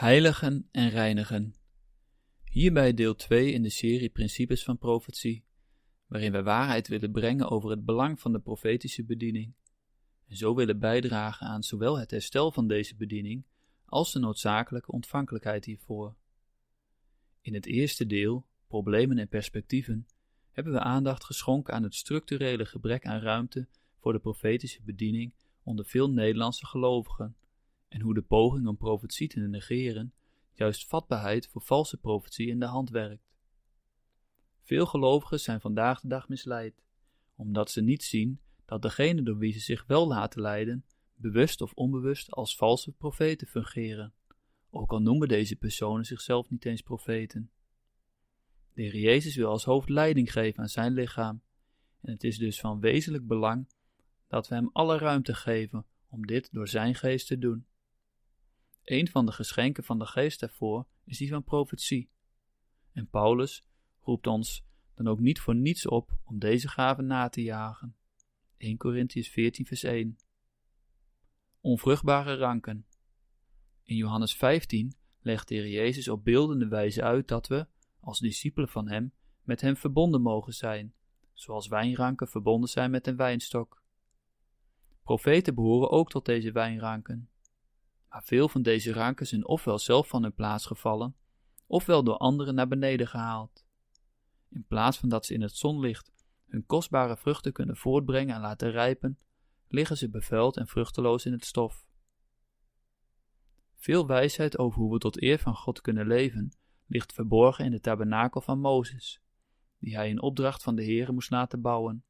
Heiligen en reinigen. Hierbij deel 2 in de serie Principes van Profetie, waarin wij waarheid willen brengen over het belang van de profetische bediening, en zo willen bijdragen aan zowel het herstel van deze bediening als de noodzakelijke ontvankelijkheid hiervoor. In het eerste deel, Problemen en perspectieven, hebben we aandacht geschonken aan het structurele gebrek aan ruimte voor de profetische bediening onder veel Nederlandse gelovigen, en hoe de poging om profetie te negeren juist vatbaarheid voor valse profetie in de hand werkt. Veel gelovigen zijn vandaag de dag misleid, omdat ze niet zien dat degenen door wie ze zich wel laten leiden, bewust of onbewust als valse profeten fungeren, ook al noemen deze personen zichzelf niet eens profeten. De Heer Jezus wil als hoofd leiding geven aan zijn lichaam, en het is dus van wezenlijk belang dat we hem alle ruimte geven om dit door zijn geest te doen. Een van de geschenken van de geest daarvoor is die van profetie. En Paulus roept ons dan ook niet voor niets op om deze gave na te jagen. 1 Korintiërs 14 vers 1. Onvruchtbare ranken. In Johannes 15 legt de Heer Jezus op beeldende wijze uit dat we, als discipelen van hem, met hem verbonden mogen zijn, zoals wijnranken verbonden zijn met een wijnstok. Profeten behoren ook tot deze wijnranken. Maar veel van deze ranken zijn ofwel zelf van hun plaats gevallen, ofwel door anderen naar beneden gehaald. In plaats van dat ze in het zonlicht hun kostbare vruchten kunnen voortbrengen en laten rijpen, liggen ze bevuild en vruchteloos in het stof. Veel wijsheid over hoe we tot eer van God kunnen leven, ligt verborgen in de tabernakel van Mozes, die hij in opdracht van de Heere moest laten bouwen.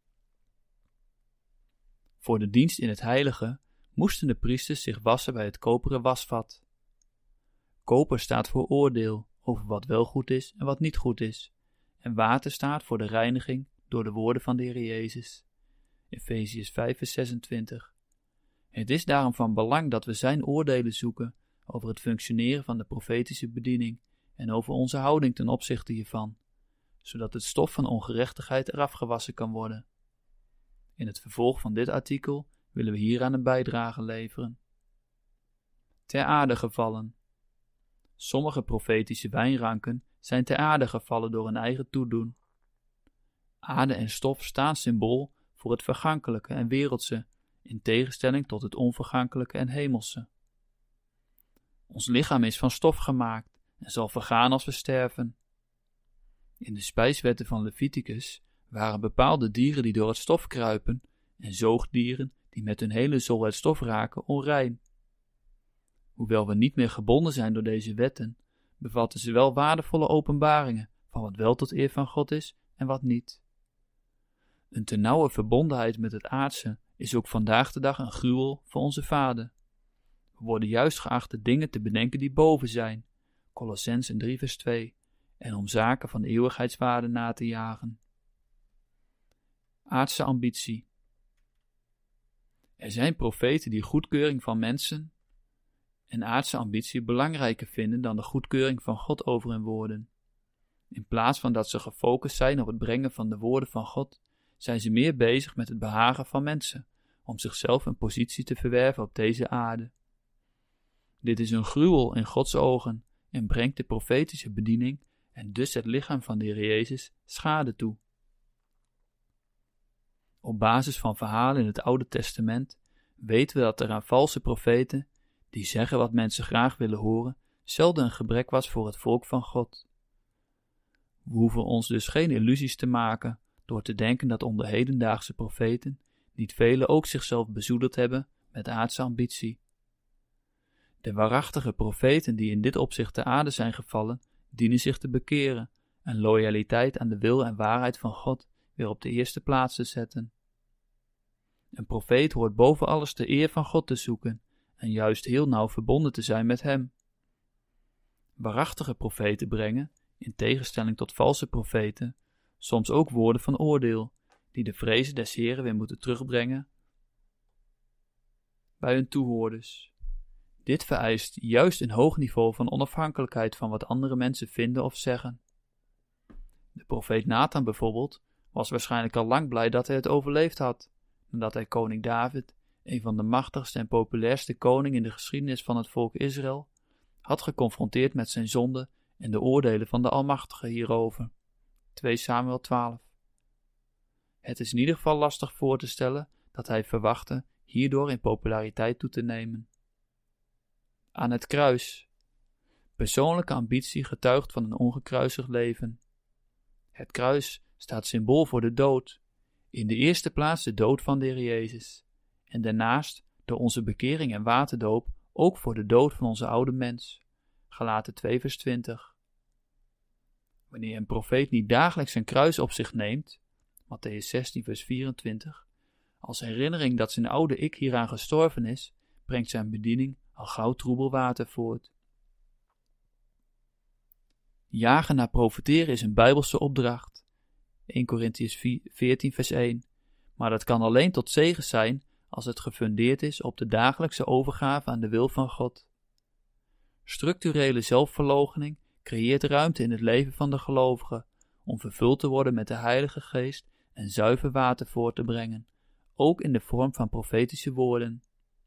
Voor de dienst in het heilige moesten de priesters zich wassen bij het koperen wasvat. Koper staat voor oordeel over wat wel goed is en wat niet goed is, en water staat voor de reiniging door de woorden van de Heer Jezus. Efeziërs 5 vers 26. Het is daarom van belang dat we zijn oordelen zoeken over het functioneren van de profetische bediening en over onze houding ten opzichte hiervan, zodat het stof van ongerechtigheid eraf gewassen kan worden. In het vervolg van dit artikel willen we hieraan een bijdrage leveren. Ter aarde gevallen. Sommige profetische wijnranken zijn ter aarde gevallen door hun eigen toedoen. Aarde en stof staan symbool voor het vergankelijke en wereldse, in tegenstelling tot het onvergankelijke en hemelse. Ons lichaam is van stof gemaakt en zal vergaan als we sterven. In de spijswetten van Leviticus waren bepaalde dieren die door het stof kruipen en zoogdieren die met hun hele zool het stof raken onrein. Hoewel we niet meer gebonden zijn door deze wetten, bevatten ze wel waardevolle openbaringen van wat wel tot eer van God is en wat niet. Een te nauwe verbondenheid met het aardse is ook vandaag de dag een gruwel voor onze Vader. We worden juist geacht de dingen te bedenken die boven zijn, Kolossenzen 3 vers 2, en om zaken van eeuwigheidswaarde na te jagen. Aardse ambitie. Er zijn profeten die goedkeuring van mensen en aardse ambitie belangrijker vinden dan de goedkeuring van God over hun woorden. In plaats van dat ze gefocust zijn op het brengen van de woorden van God, zijn ze meer bezig met het behagen van mensen, om zichzelf een positie te verwerven op deze aarde. Dit is een gruwel in Gods ogen en brengt de profetische bediening en dus het lichaam van de Heer Jezus schade toe. Op basis van verhalen in het Oude Testament weten we dat er aan valse profeten, die zeggen wat mensen graag willen horen, zelden een gebrek was voor het volk van God. We hoeven ons dus geen illusies te maken door te denken dat onder hedendaagse profeten niet velen ook zichzelf bezoedeld hebben met aardse ambitie. De waarachtige profeten die in dit opzicht ter aarde zijn gevallen, dienen zich te bekeren en loyaliteit aan de wil en waarheid van God weer op de eerste plaats te zetten. Een profeet hoort boven alles de eer van God te zoeken en juist heel nauw verbonden te zijn met hem. Waarachtige profeten brengen, in tegenstelling tot valse profeten, soms ook woorden van oordeel, die de vrezen des Heren weer moeten terugbrengen bij hun toehoorders. Dit vereist juist een hoog niveau van onafhankelijkheid van wat andere mensen vinden of zeggen. De profeet Nathan bijvoorbeeld was waarschijnlijk al lang blij dat hij het overleefd had, nadat hij koning David, een van de machtigste en populairste koningen in de geschiedenis van het volk Israël, had geconfronteerd met zijn zonde en de oordelen van de Almachtige hierover. 2 Samuel 12. Het is in ieder geval lastig voor te stellen dat hij verwachtte hierdoor in populariteit toe te nemen. Aan het kruis. Persoonlijke ambitie getuigt van een ongekruisigd leven. Het kruis staat symbool voor de dood, in de eerste plaats de dood van de Heer Jezus, en daarnaast door onze bekering en waterdoop ook voor de dood van onze oude mens. Galaten 2 vers 20. Wanneer een profeet niet dagelijks zijn kruis op zich neemt, Mattheüs 16 vers 24, als herinnering dat zijn oude ik hieraan gestorven is, brengt zijn bediening al gauw troebel water voort. Jagen naar profeteren is een Bijbelse opdracht. 1 Korintiërs 14 vers 1. Maar dat kan alleen tot zegen zijn als het gefundeerd is op de dagelijkse overgave aan de wil van God. Structurele zelfverloochening creëert ruimte in het leven van de gelovige om vervuld te worden met de Heilige Geest en zuiver water voort te brengen, ook in de vorm van profetische woorden.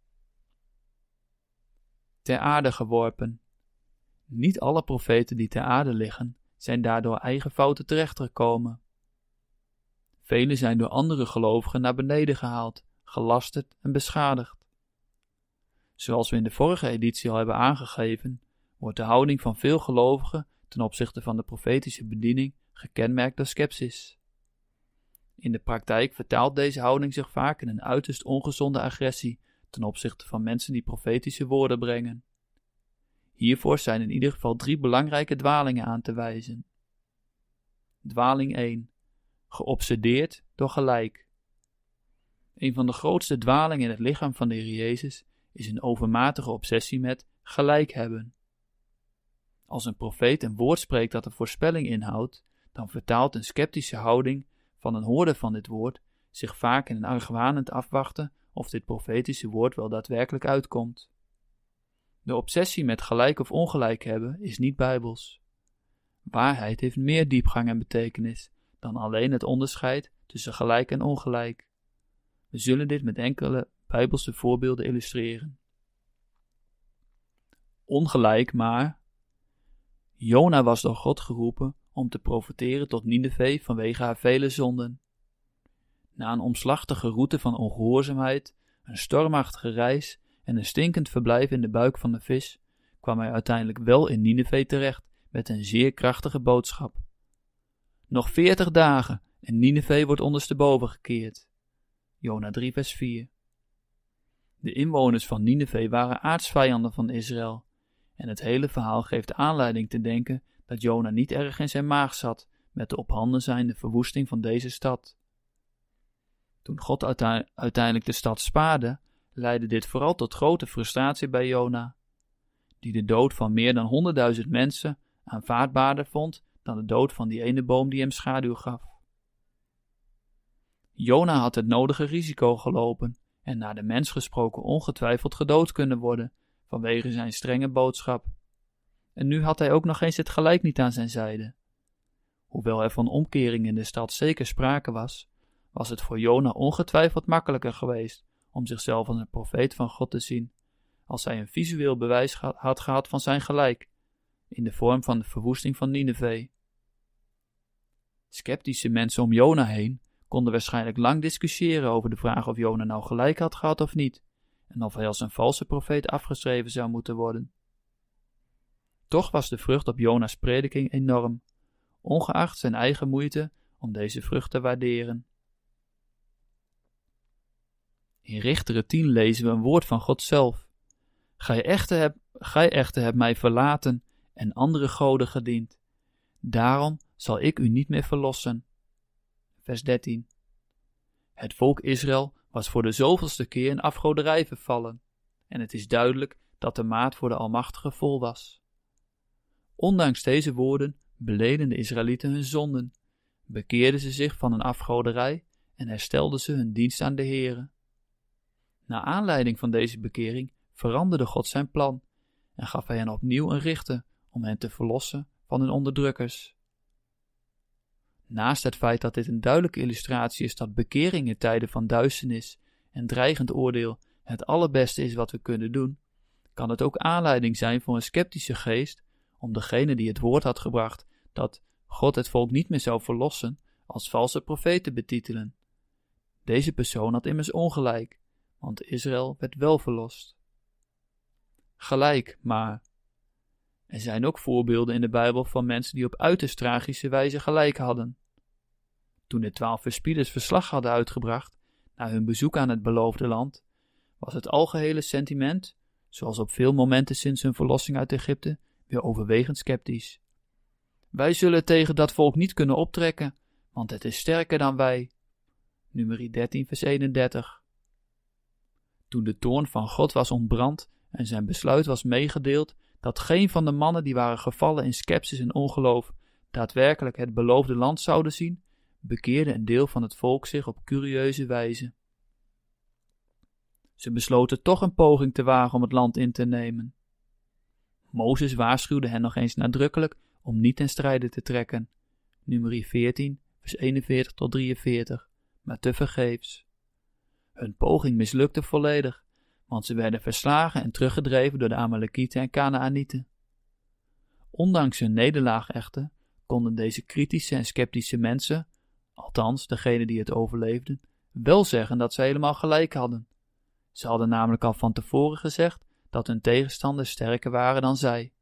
Ter aarde geworpen. Niet alle profeten die ter aarde liggen, zijn daardoor eigen fouten terechtgekomen. Velen zijn door andere gelovigen naar beneden gehaald, gelasterd en beschadigd. Zoals we in de vorige editie al hebben aangegeven, wordt de houding van veel gelovigen ten opzichte van de profetische bediening gekenmerkt door scepsis. In de praktijk vertaalt deze houding zich vaak in een uiterst ongezonde agressie ten opzichte van mensen die profetische woorden brengen. Hiervoor zijn in ieder geval 3 belangrijke dwalingen aan te wijzen. Dwaling 1. Geobsedeerd door gelijk. Een van de grootste dwalingen in het lichaam van de Heer Jezus is een overmatige obsessie met gelijk hebben. Als een profeet een woord spreekt dat een voorspelling inhoudt, dan vertaalt een sceptische houding van een hoorder van dit woord zich vaak in een argwanend afwachten of dit profetische woord wel daadwerkelijk uitkomt. De obsessie met gelijk of ongelijk hebben is niet bijbels. Waarheid heeft meer diepgang en betekenis dan alleen het onderscheid tussen gelijk en ongelijk. We zullen dit met enkele bijbelse voorbeelden illustreren. Ongelijk maar. Jona was door God geroepen om te profeteren tot Nineve vanwege haar vele zonden. Na een omslachtige route van ongehoorzaamheid, een stormachtige reis en een stinkend verblijf in de buik van de vis, kwam hij uiteindelijk wel in Nineve terecht met een zeer krachtige boodschap. Nog 40 dagen en Nineve wordt ondersteboven gekeerd. Jona 3 vers 4. De inwoners van Nineve waren aartsvijanden van Israël, en het hele verhaal geeft aanleiding te denken dat Jona niet erg in zijn maag zat met de op handen zijnde verwoesting van deze stad. Toen God uiteindelijk de stad spaarde, leidde dit vooral tot grote frustratie bij Jona, die de dood van meer dan 100.000 mensen aanvaardbaarder vond dan de dood van die ene boom die hem schaduw gaf. Jona had het nodige risico gelopen en naar de mens gesproken ongetwijfeld gedood kunnen worden vanwege zijn strenge boodschap. En nu had hij ook nog eens het gelijk niet aan zijn zijde. Hoewel er van omkering in de stad zeker sprake was, was het voor Jona ongetwijfeld makkelijker geweest om zichzelf als een profeet van God te zien, als hij een visueel bewijs had gehad van zijn gelijk, in de vorm van de verwoesting van Nineve. Sceptische mensen om Jona heen konden waarschijnlijk lang discussiëren over de vraag of Jona nou gelijk had gehad of niet, en of hij als een valse profeet afgeschreven zou moeten worden. Toch was de vrucht op Jona's prediking enorm, ongeacht zijn eigen moeite om deze vrucht te waarderen. In Richteren 10 lezen we een woord van God zelf. Gij echter hebt mij verlaten en andere goden gediend. Daarom zal ik u niet meer verlossen. Vers 13. Het volk Israël was voor de zoveelste keer in afgoderij vervallen, en het is duidelijk dat de maat voor de Almachtige vol was. Ondanks deze woorden beleden de Israëlieten hun zonden, bekeerden ze zich van hun afgoderij en herstelden ze hun dienst aan de Heere. Na aanleiding van deze bekering veranderde God zijn plan en gaf hij hen opnieuw een richter om hen te verlossen van hun onderdrukkers. Naast het feit dat dit een duidelijke illustratie is dat bekering in tijden van duisternis en dreigend oordeel het allerbeste is wat we kunnen doen, kan het ook aanleiding zijn voor een sceptische geest om degene die het woord had gebracht dat God het volk niet meer zou verlossen als valse profeet te betitelen. Deze persoon had immers ongelijk, want Israël werd wel verlost. Gelijk, maar er zijn ook voorbeelden in de Bijbel van mensen die op uiterst tragische wijze gelijk hadden. Toen de 12 verspieders verslag hadden uitgebracht na hun bezoek aan het beloofde land, was het algehele sentiment, zoals op veel momenten sinds hun verlossing uit Egypte, weer overwegend sceptisch. Wij zullen tegen dat volk niet kunnen optrekken, want het is sterker dan wij. Numeri 13 vers 31. Toen de toorn van God was ontbrand en zijn besluit was meegedeeld dat geen van de mannen die waren gevallen in skepsis en ongeloof daadwerkelijk het beloofde land zouden zien, bekeerde een deel van het volk zich op curieuze wijze. Ze besloten toch een poging te wagen om het land in te nemen. Mozes waarschuwde hen nog eens nadrukkelijk om niet ten strijde te trekken. Numeri 14, vers 41 tot 43, maar tevergeefs. Hun poging mislukte volledig, want ze werden verslagen en teruggedreven door de Amalekieten en Kanaanieten. Ondanks hun nederlaag echter konden deze kritische en sceptische mensen, althans degenen die het overleefden, wel zeggen dat ze helemaal gelijk hadden. Ze hadden namelijk al van tevoren gezegd dat hun tegenstanders sterker waren dan zij.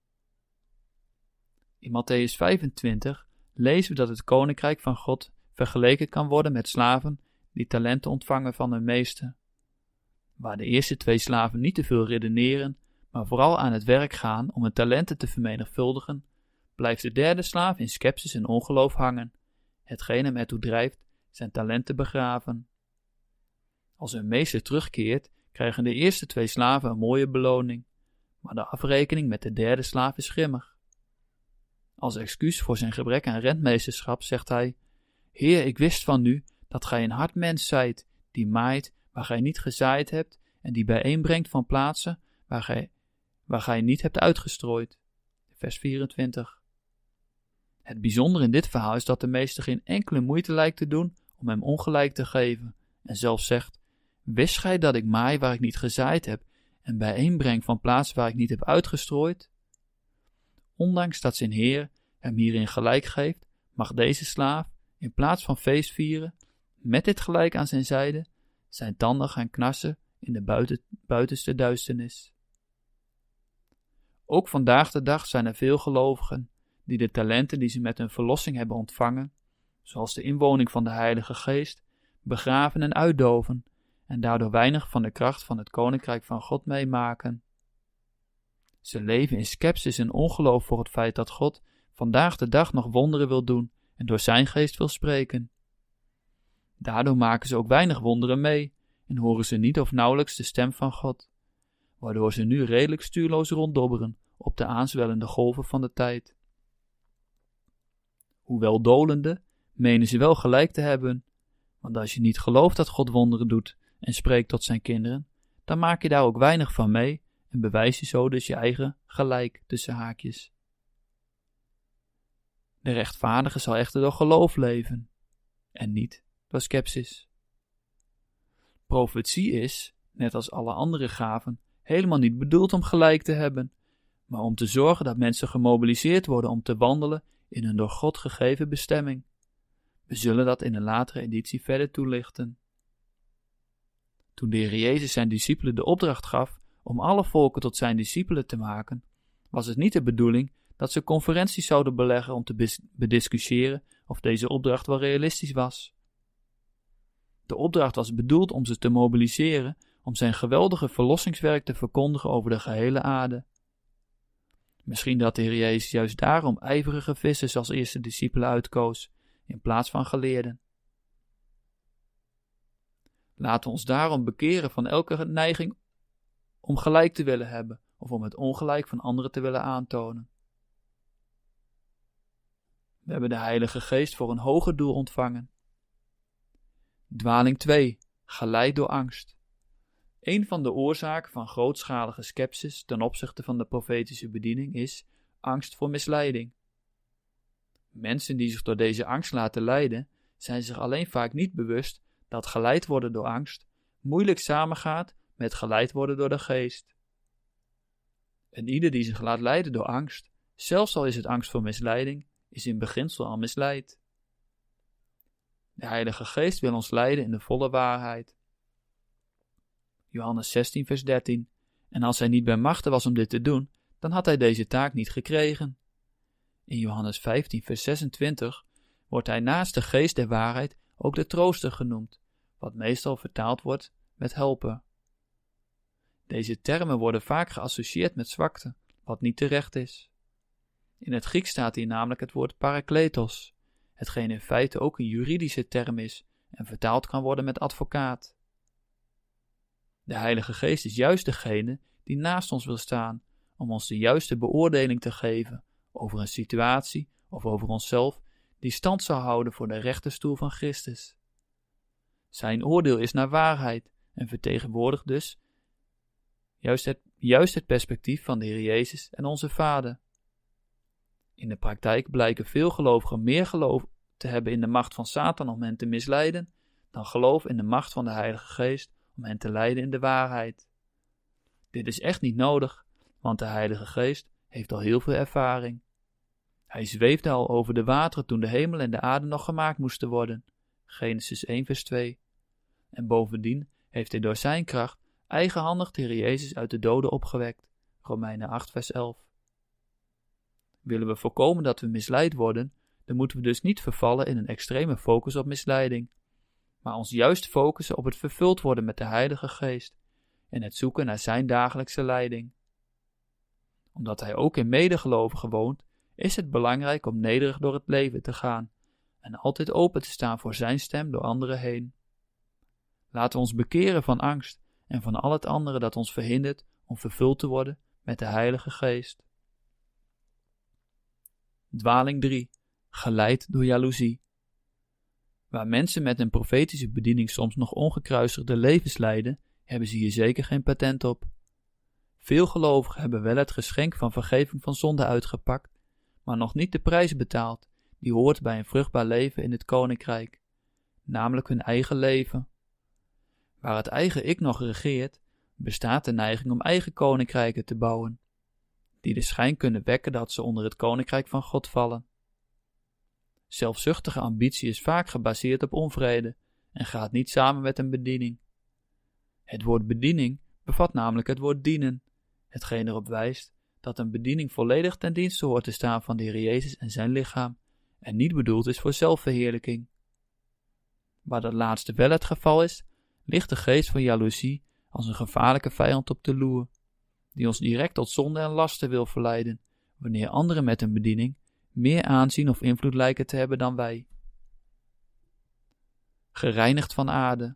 In Mattheüs 25 lezen we dat het koninkrijk van God vergeleken kan worden met slaven die talenten ontvangen van hun meester. Waar de eerste 2 slaven niet te veel redeneren, maar vooral aan het werk gaan om hun talenten te vermenigvuldigen, blijft de derde slaaf in skepsis en ongeloof hangen, hetgeen hem ertoe drijft zijn talenten begraven. Als hun meester terugkeert, krijgen de eerste 2 slaven een mooie beloning, maar de afrekening met de derde slaaf is grimmig. Als excuus voor zijn gebrek aan rentmeesterschap zegt hij: Heer, ik wist van u dat gij een hard mens zijt, die maait waar gij niet gezaaid hebt en die bijeenbrengt van plaatsen waar gij niet hebt uitgestrooid. Vers 24. Het bijzondere in dit verhaal is dat de meester geen enkele moeite lijkt te doen om hem ongelijk te geven en zelfs zegt: Wist gij dat ik maai waar ik niet gezaaid heb en bijeenbreng van plaatsen waar ik niet heb uitgestrooid? Ondanks dat zijn Heer hem hierin gelijk geeft, mag deze slaaf, in plaats van feest vieren, met dit gelijk aan zijn zijde, zijn tanden gaan knarsen in de buitenste duisternis. Ook vandaag de dag zijn er veel gelovigen die de talenten die ze met hun verlossing hebben ontvangen, zoals de inwoning van de Heilige Geest, begraven en uitdoven en daardoor weinig van de kracht van het Koninkrijk van God meemaken. Ze leven in skepsis en ongeloof voor het feit dat God vandaag de dag nog wonderen wil doen en door zijn geest wil spreken. Daardoor maken ze ook weinig wonderen mee en horen ze niet of nauwelijks de stem van God, waardoor ze nu redelijk stuurloos ronddobberen op de aanzwellende golven van de tijd. Hoewel dolende, menen ze wel gelijk te hebben, want als je niet gelooft dat God wonderen doet en spreekt tot zijn kinderen, dan maak je daar ook weinig van mee en bewijs je zo dus je eigen gelijk tussen haakjes. De rechtvaardige zal echter door geloof leven, en niet door skepsis. Profetie is, net als alle andere gaven, helemaal niet bedoeld om gelijk te hebben, maar om te zorgen dat mensen gemobiliseerd worden om te wandelen in hun door God gegeven bestemming. We zullen dat in een latere editie verder toelichten. Toen de Heer Jezus zijn discipelen de opdracht gaf om alle volken tot zijn discipelen te maken, was het niet de bedoeling dat ze conferenties zouden beleggen om te bediscussiëren of deze opdracht wel realistisch was. De opdracht was bedoeld om ze te mobiliseren om zijn geweldige verlossingswerk te verkondigen over de gehele aarde. Misschien dat de Heer Jezus juist daarom ijverige vissers als eerste discipelen uitkoos, in plaats van geleerden. Laten we ons daarom bekeren van elke neiging om gelijk te willen hebben of om het ongelijk van anderen te willen aantonen. We hebben de Heilige Geest voor een hoger doel ontvangen. Dwaling 2. Geleid door angst. Een van de oorzaken van grootschalige skepsis ten opzichte van de profetische bediening is angst voor misleiding. Mensen die zich door deze angst laten leiden, zijn zich alleen vaak niet bewust dat geleid worden door angst moeilijk samengaat met geleid worden door de geest. En ieder die zich laat leiden door angst, zelfs al is het angst voor misleiding, is in beginsel al misleid. De Heilige Geest wil ons leiden in de volle waarheid. Johannes 16 vers 13. En als hij niet bij machte was om dit te doen, dan had hij deze taak niet gekregen. In Johannes 15 vers 26 wordt hij naast de Geest der waarheid ook de Trooster genoemd, wat meestal vertaald wordt met helper. Deze termen worden vaak geassocieerd met zwakte, wat niet terecht is. In het Grieks staat hier namelijk het woord parakletos, hetgeen in feite ook een juridische term is en vertaald kan worden met advocaat. De Heilige Geest is juist degene die naast ons wil staan om ons de juiste beoordeling te geven over een situatie of over onszelf die stand zal houden voor de rechterstoel van Christus. Zijn oordeel is naar waarheid en vertegenwoordigt dus juist het perspectief van de Heer Jezus en onze Vader. In de praktijk blijken veel gelovigen meer geloof te hebben in de macht van Satan om hen te misleiden, dan geloof in de macht van de Heilige Geest om hen te leiden in de waarheid. Dit is echt niet nodig, want de Heilige Geest heeft al heel veel ervaring. Hij zweefde al over de wateren toen de hemel en de aarde nog gemaakt moesten worden. Genesis 1 vers 2. En bovendien heeft hij door zijn kracht eigenhandig de Heer Jezus uit de doden opgewekt. Romeinen 8 vers 11. Willen we voorkomen dat we misleid worden, dan moeten we dus niet vervallen in een extreme focus op misleiding, maar ons juist focussen op het vervuld worden met de Heilige Geest en het zoeken naar zijn dagelijkse leiding. Omdat hij ook in medegelovigen woont, is het belangrijk om nederig door het leven te gaan en altijd open te staan voor zijn stem door anderen heen. Laten we ons bekeren van angst en van al het andere dat ons verhindert om vervuld te worden met de Heilige Geest. Dwaling 3. Geleid door jaloezie. Waar mensen met een profetische bediening soms nog ongekruisigde levens leiden, hebben ze hier zeker geen patent op. Veel gelovigen hebben wel het geschenk van vergeving van zonde uitgepakt, maar nog niet de prijs betaald die hoort bij een vruchtbaar leven in het koninkrijk, namelijk hun eigen leven. Waar het eigen ik nog regeert, bestaat de neiging om eigen koninkrijken te bouwen, die de schijn kunnen wekken dat ze onder het koninkrijk van God vallen. Zelfzuchtige ambitie is vaak gebaseerd op onvrede en gaat niet samen met een bediening. Het woord bediening bevat namelijk het woord dienen, hetgeen erop wijst dat een bediening volledig ten dienste hoort te staan van de Heer Jezus en zijn lichaam en niet bedoeld is voor zelfverheerlijking. Waar dat laatste wel het geval is, ligt de geest van jaloezie als een gevaarlijke vijand op de loer, die ons direct tot zonde en lasten wil verleiden, wanneer anderen met een bediening meer aanzien of invloed lijken te hebben dan wij. Gereinigd van aarde.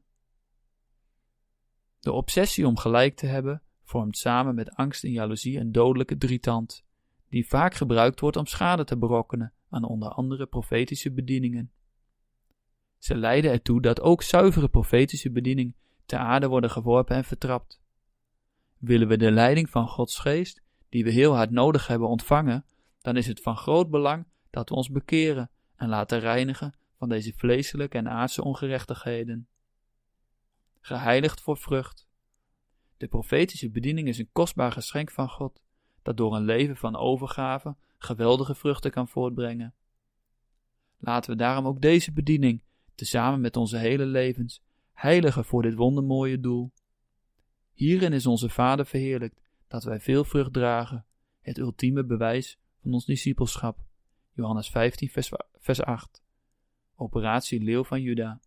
De obsessie om gelijk te hebben vormt samen met angst en jaloezie een dodelijke drietand, die vaak gebruikt wordt om schade te berokkenen aan onder andere profetische bedieningen. Ze leiden ertoe dat ook zuivere profetische bedieningen ter aarde worden geworpen en vertrapt. Willen we de leiding van Gods geest, die we heel hard nodig hebben, ontvangen, dan is het van groot belang dat we ons bekeren en laten reinigen van deze vleeselijke en aardse ongerechtigheden. Geheiligd voor vrucht. De profetische bediening is een kostbaar geschenk van God, dat door een leven van overgave geweldige vruchten kan voortbrengen. Laten we daarom ook deze bediening, tezamen met onze hele levens, heiligen voor dit wondermooie doel. Hierin is onze Vader verheerlijkt, dat wij veel vrucht dragen, het ultieme bewijs van ons discipelschap. Johannes 15 vers 8. Operatie Leeuw van Juda.